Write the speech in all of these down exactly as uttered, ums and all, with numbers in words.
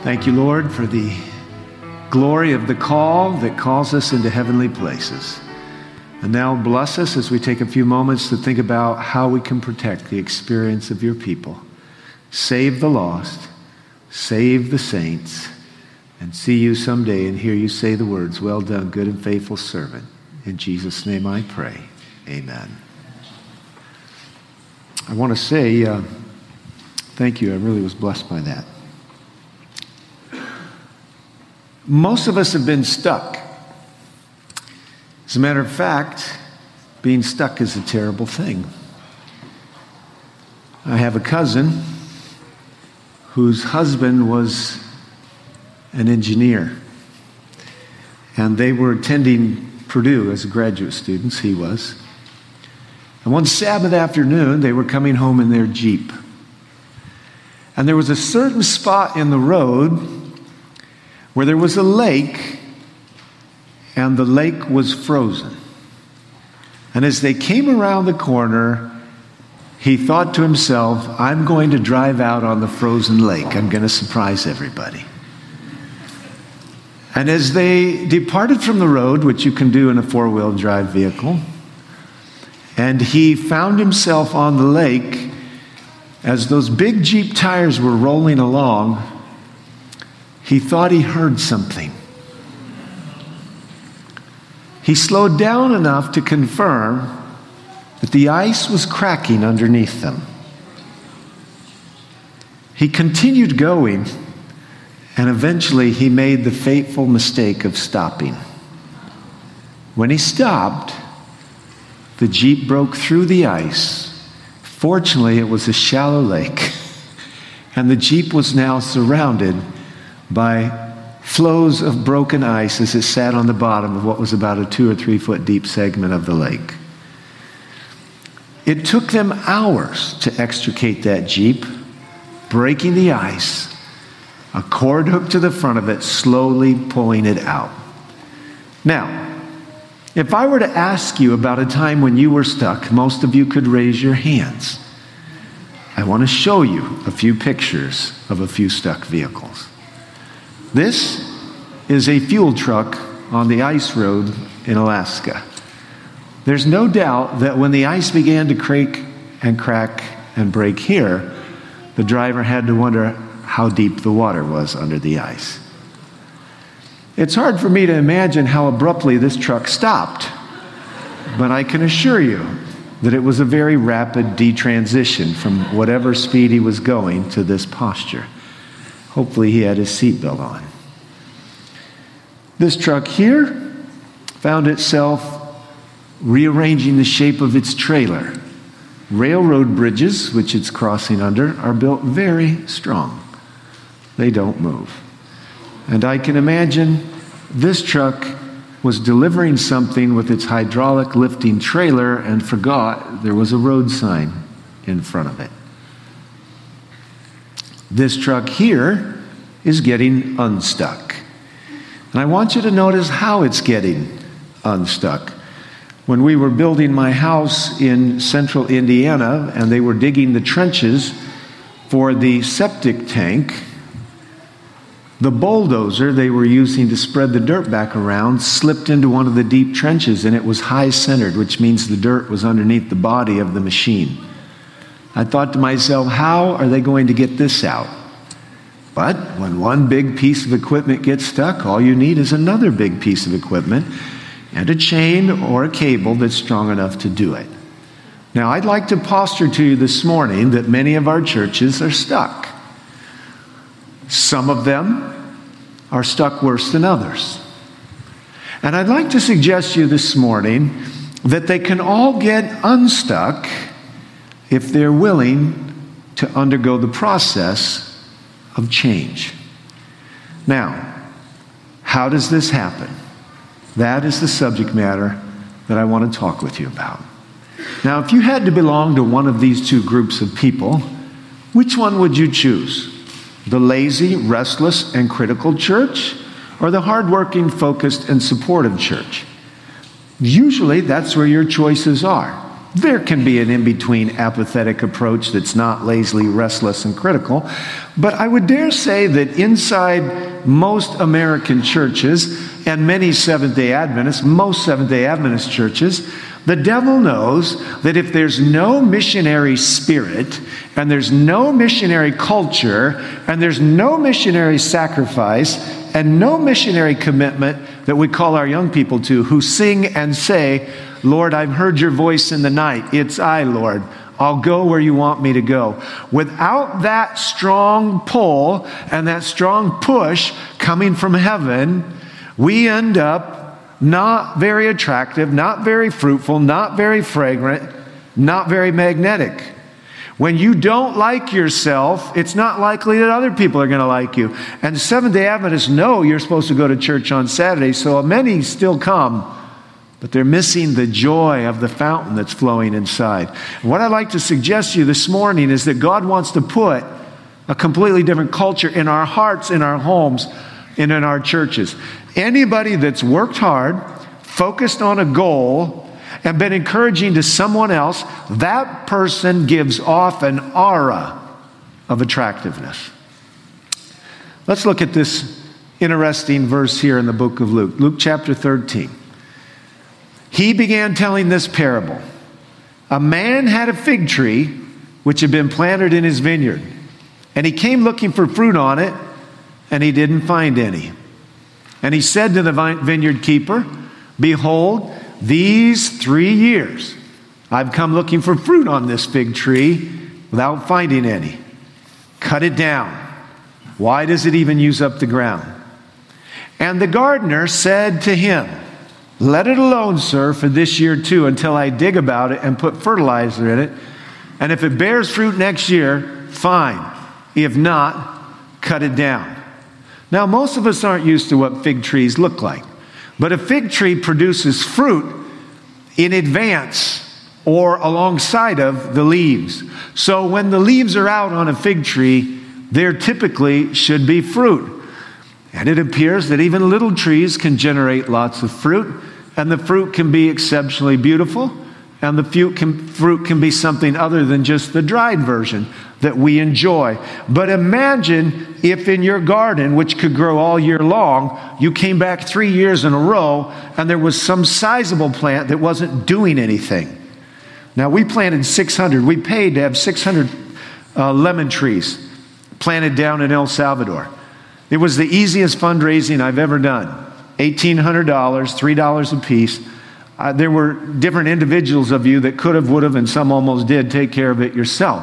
Thank you, Lord, for the glory of the call that calls us into heavenly places. And now bless us as we take a few moments to think about how we can protect the experience of your people. Save the lost, save the saints, and see you someday and hear you say the words, "Well done, good and faithful servant." In Jesus' name I pray. Amen. I want to say uh, thank you. I really was blessed by that. Most of us have been stuck. As a matter of fact, being stuck is a terrible thing. I have a cousin whose husband was an engineer, and they were attending Purdue as graduate students, he was. And one Sabbath afternoon, they were coming home in their Jeep. And there was a certain spot in the road where there was a lake, and the lake was frozen. And as they came around the corner, he thought to himself, "I'm going to drive out on the frozen lake. I'm going to surprise everybody." And as they departed from the road, which you can do in a four-wheel drive vehicle, and he found himself on the lake, as those big Jeep tires were rolling along, he thought he heard something. He slowed down enough to confirm that the ice was cracking underneath them. He continued going, and eventually he made the fateful mistake of stopping. When he stopped, the Jeep broke through the ice. Fortunately, it was a shallow lake, and the Jeep was now surrounded by floes of broken ice as it sat on the bottom of what was about a two or three foot deep segment of the lake. It took them hours to extricate that Jeep, breaking the ice, a cord hooked to the front of it, slowly pulling it out. Now, if I were to ask you about a time when you were stuck, most of you could raise your hands. I want to show you a few pictures of a few stuck vehicles. This is a fuel truck on the ice road in Alaska. There's no doubt that when the ice began to creak and crack and break here, the driver had to wonder how deep the water was under the ice. It's hard for me to imagine how abruptly this truck stopped, but I can assure you that it was a very rapid detransition from whatever speed he was going to this posture. Hopefully he had his seatbelt on. This truck here found itself rearranging the shape of its trailer. Railroad bridges, which it's crossing under, are built very strong. They don't move. And I can imagine this truck was delivering something with its hydraulic lifting trailer and forgot there was a road sign in front of it. This truck here is getting unstuck. And I want you to notice how it's getting unstuck. When we were building my house in central Indiana and they were digging the trenches for the septic tank, the bulldozer they were using to spread the dirt back around slipped into one of the deep trenches, and it was high-centered, which means the dirt was underneath the body of the machine. I thought to myself, how are they going to get this out? But when one big piece of equipment gets stuck, all you need is another big piece of equipment and a chain or a cable that's strong enough to do it. Now, I'd like to posture to you this morning that many of our churches are stuck. Some of them are stuck worse than others. And I'd like to suggest to you this morning that they can all get unstuck if they're willing to undergo the process of change. Now, how does this happen? That is the subject matter that I want to talk with you about. Now, if you had to belong to one of these two groups of people, which one would you choose? The lazy, restless, and critical church, or the hardworking, focused, and supportive church? Usually, that's where your choices are. There can be an in-between apathetic approach that's not lazily restless and critical. But I would dare say that inside most American churches and many Seventh-day Adventists, most Seventh-day Adventist churches, the devil knows that if there's no missionary spirit and there's no missionary culture and there's no missionary sacrifice and no missionary commitment that we call our young people to, who sing and say, Lord, I've heard your voice in the night. It's I, Lord. I'll go where you want me to go. Without that strong pull and that strong push coming from heaven, we end up not very attractive, not very fruitful, not very fragrant, not very magnetic. When you don't like yourself, it's not likely that other people are going to like you. And Seventh-day Adventists know you're supposed to go to church on Saturday, so many still come. But they're missing the joy of the fountain that's flowing inside. And what I'd like to suggest to you this morning is that God wants to put a completely different culture in our hearts, in our homes, and in our churches. Anybody that's worked hard, focused on a goal, and been encouraging to someone else, that person gives off an aura of attractiveness. Let's look at this interesting verse here in the book of Luke. Luke chapter thirteen. He began telling this parable. A man had a fig tree which had been planted in his vineyard, and he came looking for fruit on it, and he didn't find any. And he said to the vineyard keeper, behold, these three years I've come looking for fruit on this fig tree without finding any. Cut it down. Why does it even use up the ground? And the gardener said to him, let it alone, sir, for this year too, until I dig about it and put fertilizer in it. And if it bears fruit next year, fine. If not, cut it down. Now, most of us aren't used to what fig trees look like. But a fig tree produces fruit in advance or alongside of the leaves. So when the leaves are out on a fig tree, there typically should be fruit. And it appears that even little trees can generate lots of fruit, and the fruit can be exceptionally beautiful, and the fruit can, fruit can be something other than just the dried version that we enjoy. But imagine if in your garden, which could grow all year long, you came back three years in a row, and there was some sizable plant that wasn't doing anything. Now, we planted six hundred. We paid to have six hundred uh, lemon trees planted down in El Salvador. It was the easiest fundraising I've ever done. eighteen hundred dollars, three dollars a piece. Uh, there were different individuals of you that could have, would have, and some almost did take care of it yourself.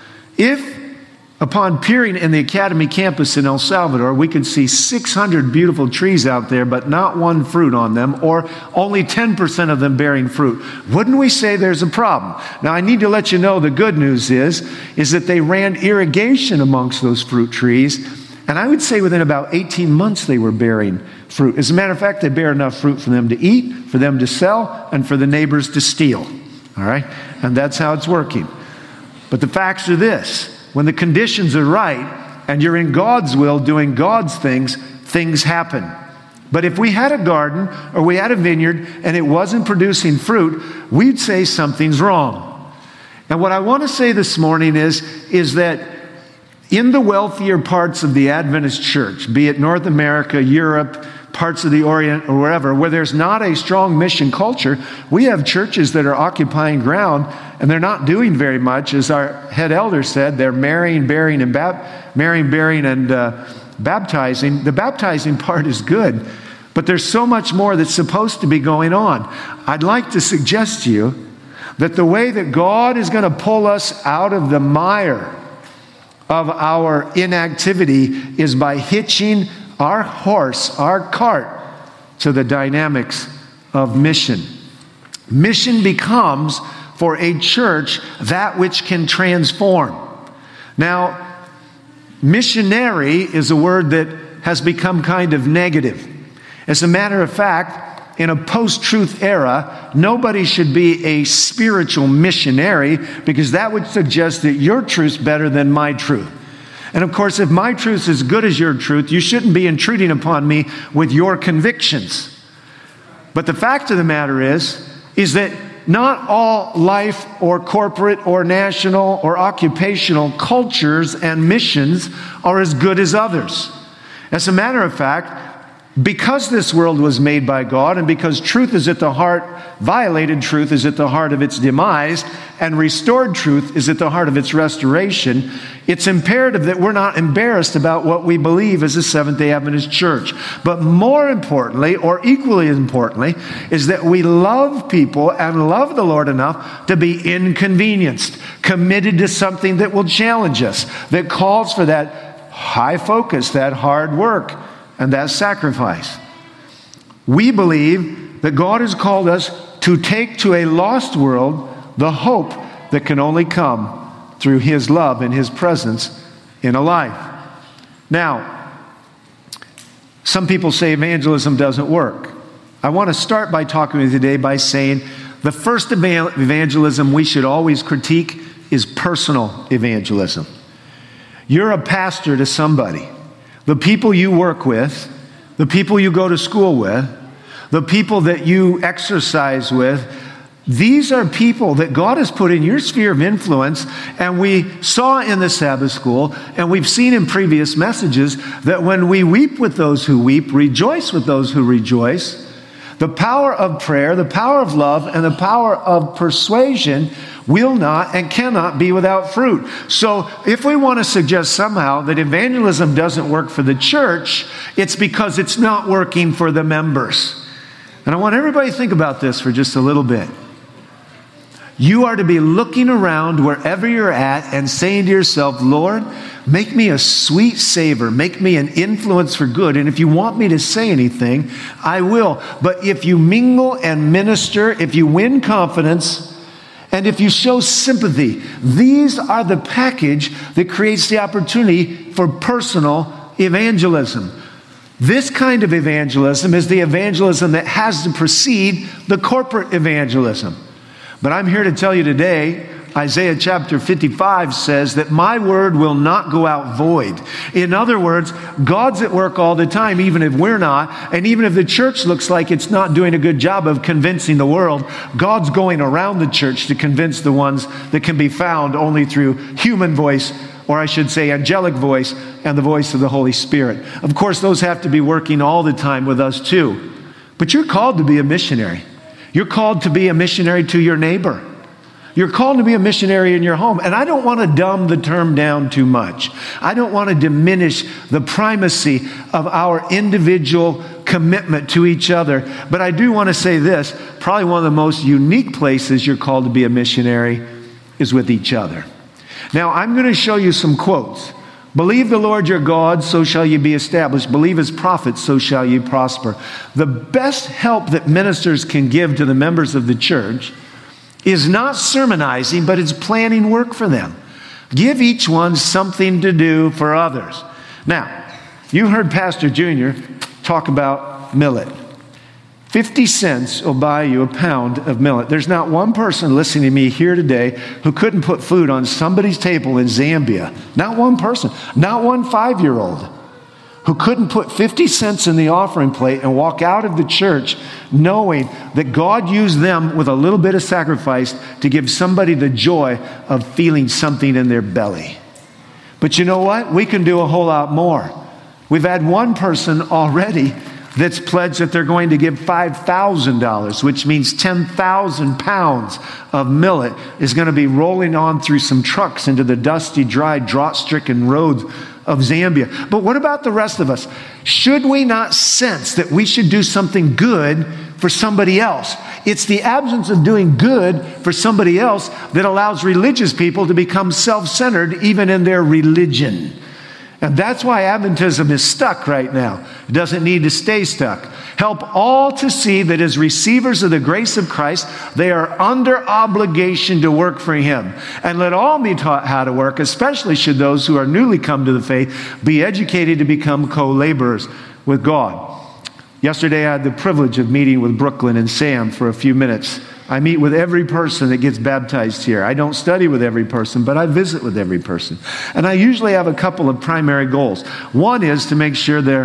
If, upon peering in the Academy campus in El Salvador, we could see six hundred beautiful trees out there, but not one fruit on them, or only ten percent of them bearing fruit, wouldn't we say there's a problem? Now, I need to let you know the good news is, is that they ran irrigation amongst those fruit trees. And I would say within about eighteen months they were bearing fruit. As a matter of fact, they bear enough fruit for them to eat, for them to sell, and for the neighbors to steal. All right? And that's how it's working. But the facts are this. When the conditions are right, and you're in God's will doing God's things, things happen. But if we had a garden, or we had a vineyard, and it wasn't producing fruit, we'd say something's wrong. And what I want to say this morning is, is that in the wealthier parts of the Adventist church, be it North America, Europe, parts of the Orient, or wherever, where there's not a strong mission culture, we have churches that are occupying ground, and they're not doing very much. As our head elder said, they're marrying, burying, and bap- marrying, burying, and uh, baptizing. The baptizing part is good, but there's so much more that's supposed to be going on. I'd like to suggest to you that the way that God is going to pull us out of the mire of our inactivity is by hitching our horse, our cart, to the dynamics of mission. Mission becomes, for a church, that which can transform. Now, missionary is a word that has become kind of negative. As a matter of fact, in a post-truth era, nobody should be a spiritual missionary, because that would suggest that your truth's better than my truth. And of course, if my truth's as good as your truth, you shouldn't be intruding upon me with your convictions. But the fact of the matter is, is that not all life or corporate or national or occupational cultures and missions are as good as others. As a matter of fact, because this world was made by God and because truth is at the heart, violated truth is at the heart of its demise, and restored truth is at the heart of its restoration, it's imperative that we're not embarrassed about what we believe as a Seventh-day Adventist church. But more importantly, or equally importantly, is that we love people and love the Lord enough to be inconvenienced, committed to something that will challenge us, that calls for that high focus, that hard work, and that sacrifice. We believe that God has called us to take to a lost world the hope that can only come through His love and His presence in a life. Now, some people say evangelism doesn't work. I want to start by talking with you today by saying the first evangelism we should always critique is personal evangelism. You're a pastor to somebody. The people you work with, the people you go to school with, the people that you exercise with, these are people that God has put in your sphere of influence, and we saw in the Sabbath school, and we've seen in previous messages, that when we weep with those who weep, rejoice with those who rejoice, the power of prayer, the power of love, and the power of persuasion will not and cannot be without fruit. So if we want to suggest somehow that evangelism doesn't work for the church, it's because it's not working for the members. And I want everybody to think about this for just a little bit. You are to be looking around wherever you're at and saying to yourself, Lord, make me a sweet savor. Make me an influence for good. And if you want me to say anything, I will. But if you mingle and minister, if you win confidence, and if you show sympathy, these are the package that creates the opportunity for personal evangelism. This kind of evangelism is the evangelism that has to precede the corporate evangelism. But I'm here to tell you today, Isaiah chapter fifty-five says that my word will not go out void. In other words, God's at work all the time, even if we're not. And even if the church looks like it's not doing a good job of convincing the world, God's going around the church to convince the ones that can be found only through human voice, or I should say angelic voice, and the voice of the Holy Spirit. Of course, those have to be working all the time with us too. But you're called to be a missionary. You're called to be a missionary to your neighbor. You're called to be a missionary in your home. And I don't want to dumb the term down too much. I don't want to diminish the primacy of our individual commitment to each other. But I do want to say this, probably one of the most unique places you're called to be a missionary is with each other. Now, I'm going to show you some quotes. Believe the Lord your God, so shall you be established. Believe His prophets, so shall you prosper. The best help that ministers can give to the members of the church is not sermonizing, but it's planning work for them. Give each one something to do for others. Now, you heard Pastor Junior talk about millet. fifty cents will buy you a pound of millet. There's not one person listening to me here today who couldn't put food on somebody's table in Zambia. Not one person. Not one five-year-old who couldn't put fifty cents in the offering plate and walk out of the church knowing that God used them with a little bit of sacrifice to give somebody the joy of feeling something in their belly. But you know what? We can do a whole lot more. We've had one person already that's pledged that they're going to give five thousand dollars, which means ten thousand pounds of millet is going to be rolling on through some trucks into the dusty, dry, drought-stricken roads of Zambia. But what about the rest of us? Should we not sense that we should do something good for somebody else? It's the absence of doing good for somebody else that allows religious people to become self-centered even in their religion. And that's why Adventism is stuck right now. It doesn't need to stay stuck. Help all to see that as receivers of the grace of Christ, they are under obligation to work for Him. And let all be taught how to work, especially should those who are newly come to the faith be educated to become co-laborers with God. Yesterday I had the privilege of meeting with Brooklyn and Sam for a few minutes. I meet with every person that gets baptized here. I don't study with every person, but I visit with every person. And I usually have a couple of primary goals. One is to make sure they're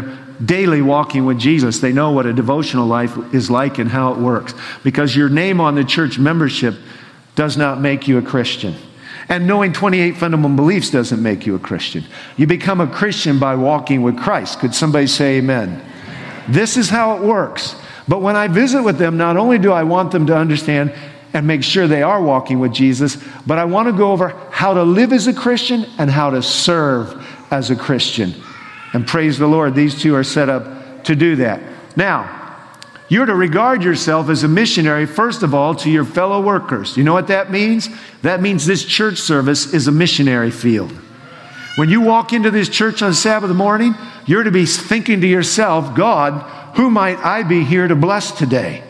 daily walking with Jesus, they know what a devotional life is like and how it works. Because your name on the church membership does not make you a Christian. And knowing twenty-eight fundamental beliefs doesn't make you a Christian. You become a Christian by walking with Christ. Could somebody say amen? This is how it works. But when I visit with them, not only do I want them to understand and make sure they are walking with Jesus, but I want to go over how to live as a Christian and how to serve as a Christian. And praise the Lord, these two are set up to do that. Now, you're to regard yourself as a missionary, first of all, to your fellow workers. You know what that means? That means this church service is a missionary field. When you walk into this church on Sabbath morning, you're to be thinking to yourself, God, who might I be here to bless today?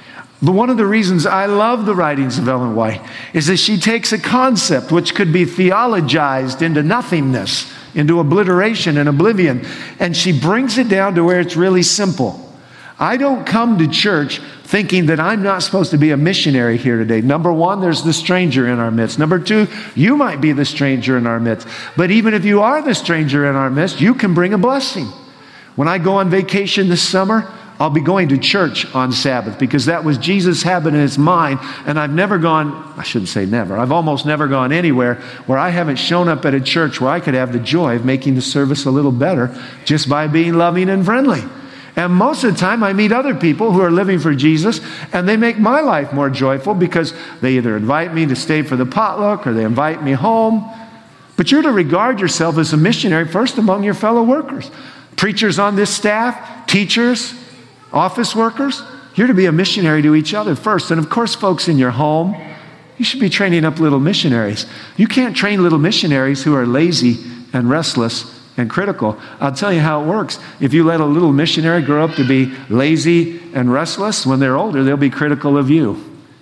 One of the reasons I love the writings of Ellen White is that she takes a concept which could be theologized into nothingness, into obliteration and oblivion, and she brings it down to where it's really simple. I don't come to church thinking that I'm not supposed to be a missionary here today. Number one, there's the stranger in our midst. Number two, you might be the stranger in our midst. But even if you are the stranger in our midst, you can bring a blessing. When I go on vacation this summer, I'll be going to church on Sabbath because that was Jesus' habit in his mind. And I've never gone, I shouldn't say never, I've almost never gone anywhere where I haven't shown up at a church where I could have the joy of making the service a little better just by being loving and friendly. And most of the time I meet other people who are living for Jesus and they make my life more joyful because they either invite me to stay for the potluck or they invite me home. But you're to regard yourself as a missionary first among your fellow workers. Preachers on this staff, teachers, office workers, you're to be a missionary to each other first. And of course, folks in your home, you should be training up little missionaries. You can't train little missionaries who are lazy and restless and critical. I'll tell you how it works. If you let a little missionary grow up to be lazy and restless, when they're older, they'll be critical of you.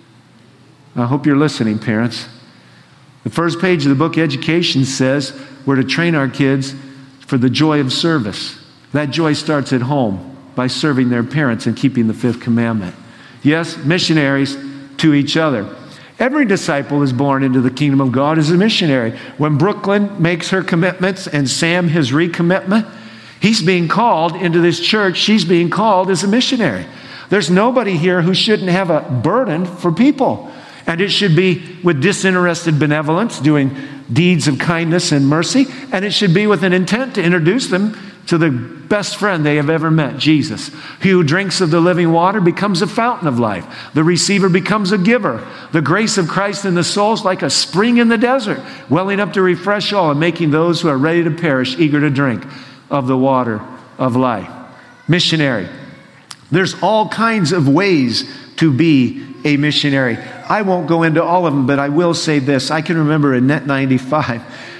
I hope you're listening, parents. The first page of the book Education says we're to train our kids for the joy of service. That joy starts at home by serving their parents and keeping the fifth commandment. Yes, missionaries to each other. Every disciple is born into the kingdom of God as a missionary. When Brooklyn makes her commitments and Sam his recommitment, he's being called into this church. She's being called as a missionary. There's nobody here who shouldn't have a burden for people. And it should be with disinterested benevolence, doing deeds of kindness and mercy. And it should be with an intent to introduce them to the best friend they have ever met, Jesus. He who drinks of the living water becomes a fountain of life. The receiver becomes a giver. The grace of Christ in the soul is like a spring in the desert, welling up to refresh all and making those who are ready to perish eager to drink of the water of life. Missionary. There's all kinds of ways to be a missionary. I won't go into all of them, but I will say this. I can remember in Net ninety-five,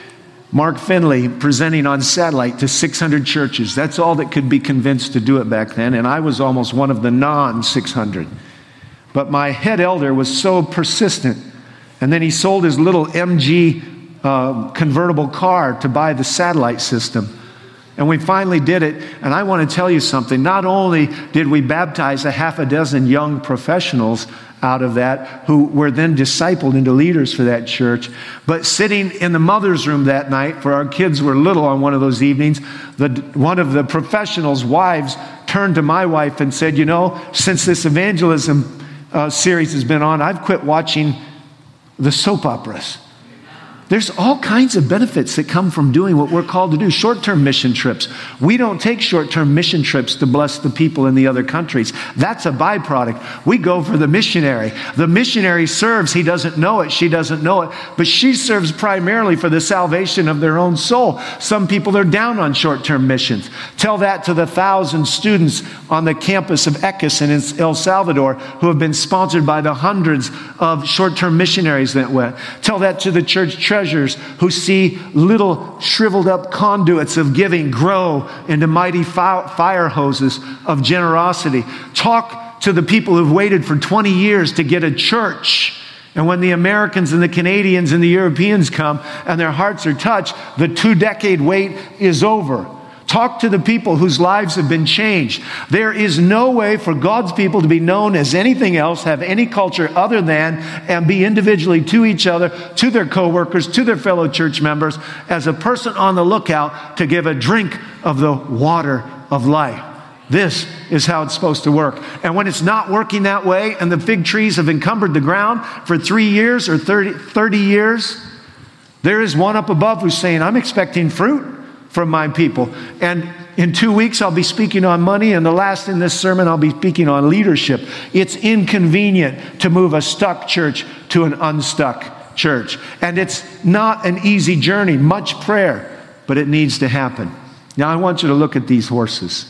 Mark Finley presenting on satellite to six hundred churches. That's all that could be convinced to do it back then, and I was almost one of the non six hundred. But my head elder was so persistent, and then he sold his little M G uh, convertible car to buy the satellite system. And we finally did it, and I want to tell you something. Not only did we baptize a half a dozen young professionals out of that, who were then discipled into leaders for that church, but sitting in the mother's room that night, for our kids were little on one of those evenings, the, one of the professionals' wives turned to my wife and said, you know, since this evangelism uh, series has been on, I've quit watching the soap operas. There's all kinds of benefits that come from doing what we're called to do. Short-term mission trips. We don't take short-term mission trips to bless the people in the other countries. That's a byproduct. We go for the missionary. The missionary serves. He doesn't know it. She doesn't know it. But she serves primarily for the salvation of their own soul. Some people are down on short-term missions. Tell that to the thousand students on the campus of ECUS in El Salvador who have been sponsored by the hundreds of short-term missionaries that went. Tell that to the church treasurers who see little shriveled up conduits of giving grow into mighty fire hoses of generosity. Talk to the people who've waited for twenty years to get a church. And when the Americans and the Canadians and the Europeans come and their hearts are touched, the two-decade wait is over. Talk to the people whose lives have been changed. There is no way for God's people to be known as anything else, have any culture other than, and be individually to each other, to their co-workers, to their fellow church members, as a person on the lookout to give a drink of the water of life. This is how it's supposed to work. And when it's not working that way, and the fig trees have encumbered the ground for three years or thirty, thirty years, there is one up above who's saying, I'm expecting fruit from my people. And in two weeks, I'll be speaking on money, and the last in this sermon, I'll be speaking on leadership. It's inconvenient to move a stuck church to an unstuck church. And it's not an easy journey, much prayer, but it needs to happen. Now, I want you to look at these horses.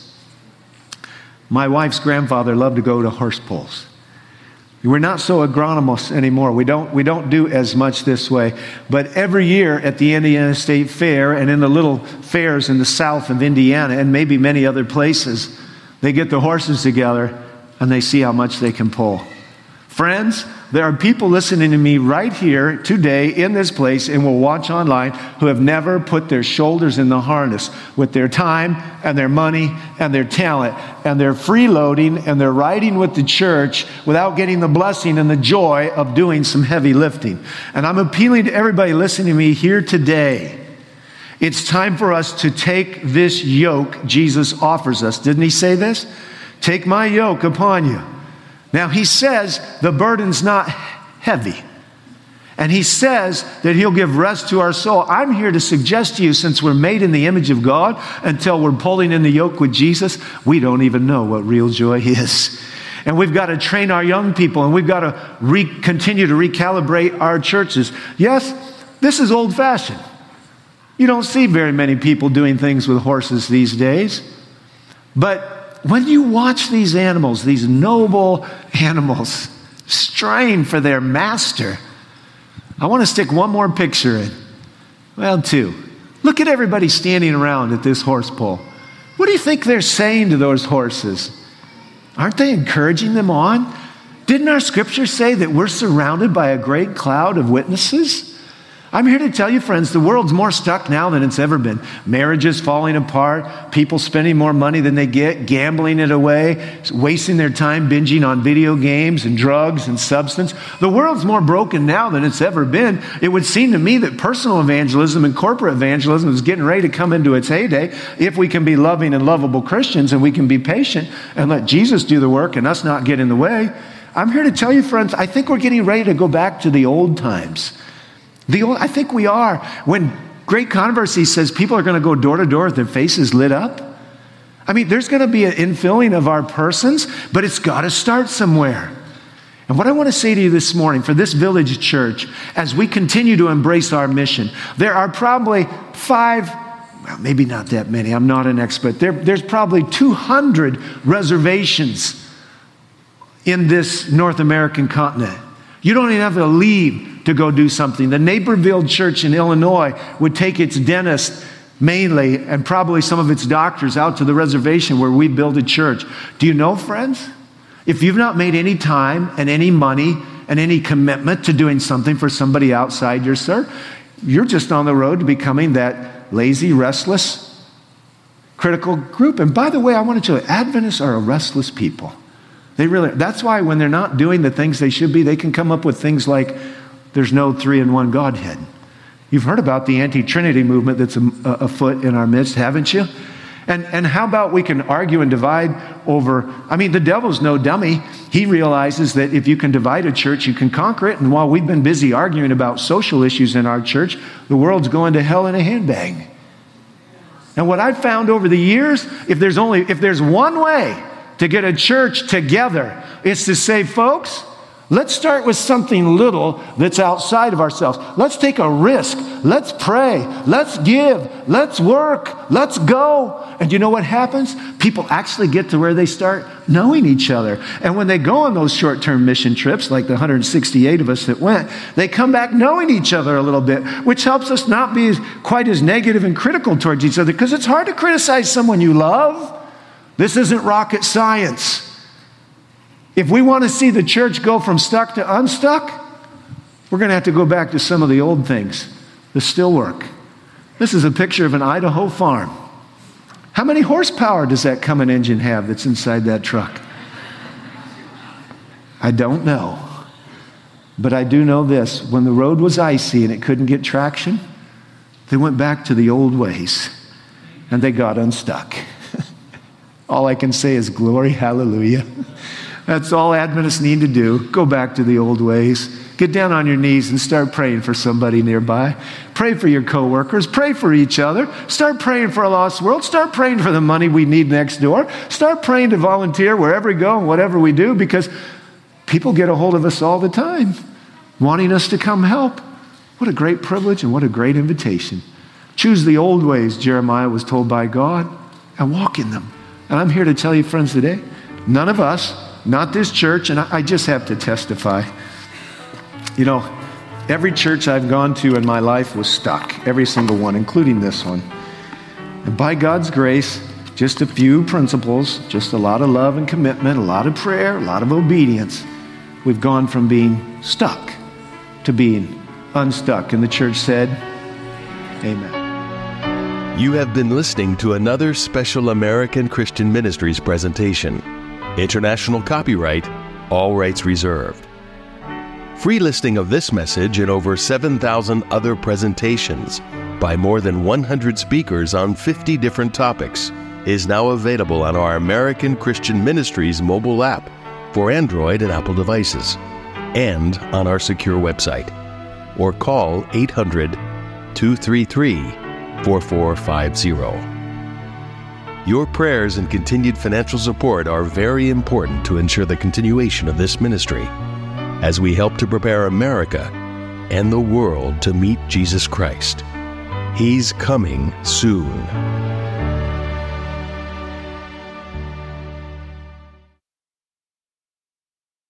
My wife's grandfather loved to go to horse pulls. We're not so agronomous anymore. We don't, we don't do as much this way. But every year at the Indiana State Fair and in the little fairs in the south of Indiana and maybe many other places, they get the horses together and they see how much they can pull. Friends, there are people listening to me right here today in this place and will watch online who have never put their shoulders in the harness with their time and their money and their talent, and they're freeloading and they're riding with the church without getting the blessing and the joy of doing some heavy lifting. And I'm appealing to everybody listening to me here today. It's time for us to take this yoke Jesus offers us. Didn't he say this? Take my yoke upon you. Now, he says the burden's not heavy. And he says that he'll give rest to our soul. I'm here to suggest to you, since we're made in the image of God, until we're pulling in the yoke with Jesus, we don't even know what real joy is. And we've got to train our young people, and we've got to re- continue to recalibrate our churches. Yes, this is old-fashioned. You don't see very many people doing things with horses these days. But when you watch these animals, these noble animals, strain for their master, I want to stick one more picture in. Well, two. Look at everybody standing around at this horse pull. What do you think they're saying to those horses? Aren't they encouraging them on? Didn't our scripture say that we're surrounded by a great cloud of witnesses? I'm here to tell you, friends, the world's more stuck now than it's ever been. Marriages falling apart, people spending more money than they get, gambling it away, wasting their time binging on video games and drugs and substance. The world's more broken now than it's ever been. It would seem to me that personal evangelism and corporate evangelism is getting ready to come into its heyday if we can be loving and lovable Christians and we can be patient and let Jesus do the work and us not get in the way. I'm here to tell you, friends, I think we're getting ready to go back to the old times. The old, I think we are. When Great Controversy says people are going to go door to door with their faces lit up. I mean, there's going to be an infilling of our persons, but it's got to start somewhere. And what I want to say to you this morning for this village church, as we continue to embrace our mission, there are probably five, well, maybe not that many. I'm not an expert. There, there's probably two hundred reservations in this North American continent. You don't even have to leave to go do something. The Naperville Church in Illinois would take its dentist mainly and probably some of its doctors out to the reservation where we build a church. Do you know, friends? If you've not made any time and any money and any commitment to doing something for somebody outside your circle, you're just on the road to becoming that lazy, restless, critical group. And by the way, I want to tell you, Adventists are a restless people. They really, that's why when they're not doing the things they should be, they can come up with things like, there's no three-in-one Godhead. You've heard about the anti-Trinity movement that's afoot in our midst, haven't you? And, and how about we can argue and divide over, I mean, the devil's no dummy. He realizes that if you can divide a church, you can conquer it. And while we've been busy arguing about social issues in our church, the world's going to hell in a handbag. And what I've found over the years, if there's only, if there's one way to get a church together, it's to say, folks, let's start with something little that's outside of ourselves. Let's take a risk. Let's pray. Let's give. Let's work. Let's go. And you know what happens? People actually get to where they start knowing each other. And when they go on those short-term mission trips, like the one hundred sixty-eight of us that went, they come back knowing each other a little bit, which helps us not be as, quite as negative and critical towards each other, because it's hard to criticize someone you love. This isn't rocket science. If we want to see the church go from stuck to unstuck, we're going to have to go back to some of the old things that still work. This is a picture of an Idaho farm. How many horsepower does that Cummins engine have that's inside that truck? I don't know. But I do know this. When the road was icy and it couldn't get traction, they went back to the old ways and they got unstuck. All I can say is glory, hallelujah. That's all Adventists need to do. Go back to the old ways. Get down on your knees and start praying for somebody nearby. Pray for your coworkers. Pray for each other. Start praying for a lost world. Start praying for the money we need next door. Start praying to volunteer wherever we go and whatever we do, because people get a hold of us all the time wanting us to come help. What a great privilege and what a great invitation. Choose the old ways Jeremiah was told by God and walk in them. And I'm here to tell you, friends, today, none of us, not this church, and I just have to testify. You know, every church I've gone to in my life was stuck, every single one, including this one. And by God's grace, just a few principles, just a lot of love and commitment, a lot of prayer, a lot of obedience, we've gone from being stuck to being unstuck. And the church said, amen. You have been listening to another special American Christian Ministries presentation. International copyright, all rights reserved. Free listing of this message and over seven thousand other presentations by more than one hundred speakers on fifty different topics is now available on our American Christian Ministries mobile app for Android and Apple devices, and on our secure website. Or call eight hundred, two three three, four four five zero. Your prayers and continued financial support are very important to ensure the continuation of this ministry as we help to prepare America and the world to meet Jesus Christ. He's coming soon.